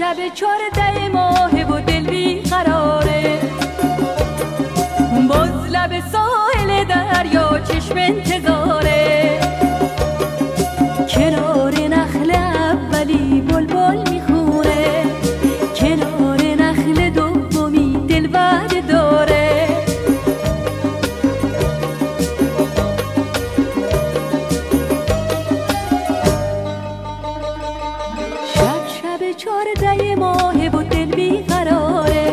شب 14 ماه و دل بی قراره، باز لب ساحل دریا چشم انتظاره. کنار نخل اولی بلبل میخونه، کنار نخل دومی دل وعده داره. شب 14 ماه و دل بی قراره،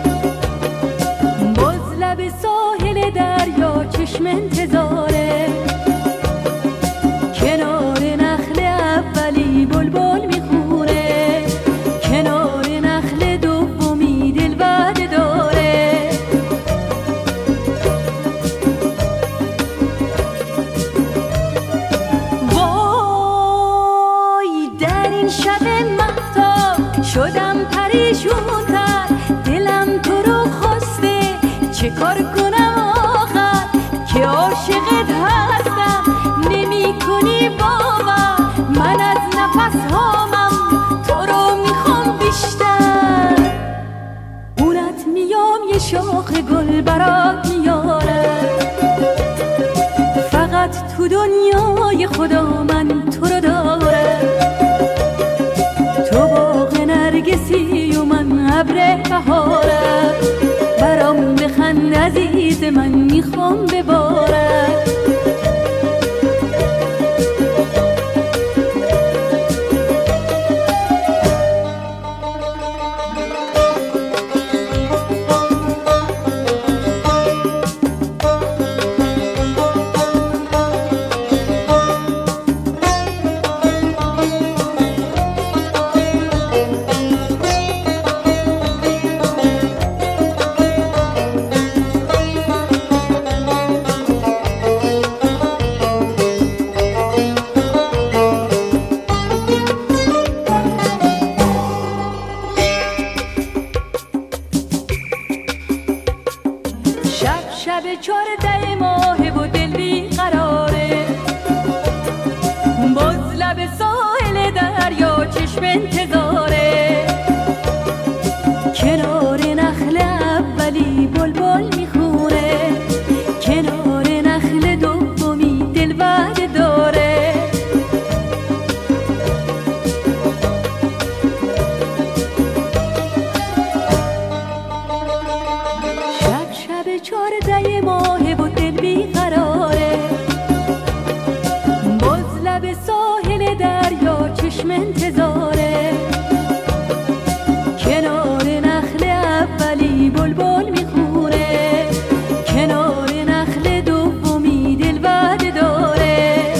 باز لب ساحل دریا چشم انتظاره. کنار نخل اولی بلبل میخونه، کنار نخل دومی دل وعده داره. وای در این شب مهتاب شدم پریشون‌تر، دلم تو رو خواسته چه کار کنم آخر که عاشقت هستم نمی کنی باور. من از نفس هامم تو رو میخوام بیشتر، اونت میام یه شاخ گل برات میارم. فقط تو دنیای خدا من تو رو دارم، تو باغ نرگسی و من ابر بهارم. برام بخند عزیز من میخوام ببارم. شب 14 ماه و دل بی قراره، باز لب ساحل دریا چشم انتظاره. کنار نخل اولی بلبل میخونه، کنار نخل دومی دل وعده داره. شب 14 ماه و دل بی قراره، باز لب ساحل دریا چشم انتظاره. کنار نخل اولی بلبل میخونه، کنار نخل دومی دل وعده داره.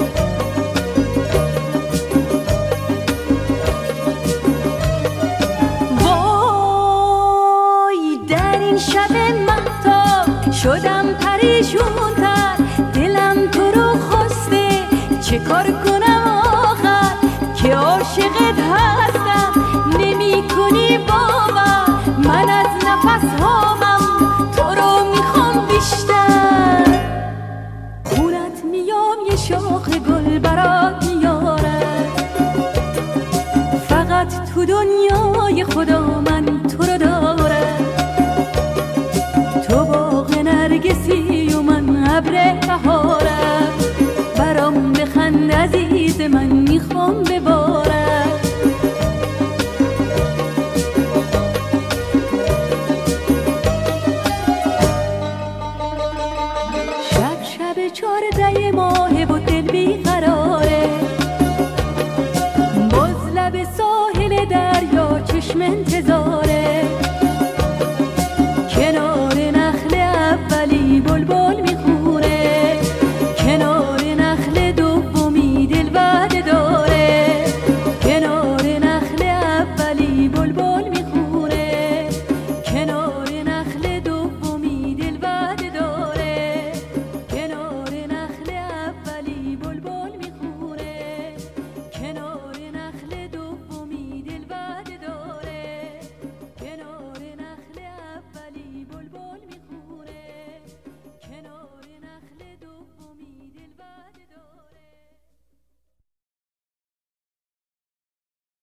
وای در این شب مهتاب شدم پریشون‌تر، دلم تو رو خواسته چه کار کنم آخر که عاشقت هستم نمی کنی باور. من از نفس هامم تو رو میخوام بیشتر، خونت میام یه شاخ گل برات میارم. فقط تو دنیای خدا من تو رو دارم، تو باغ نرگسی و من ابر بهارم. برام بخند عزیز من میخوام ببارم.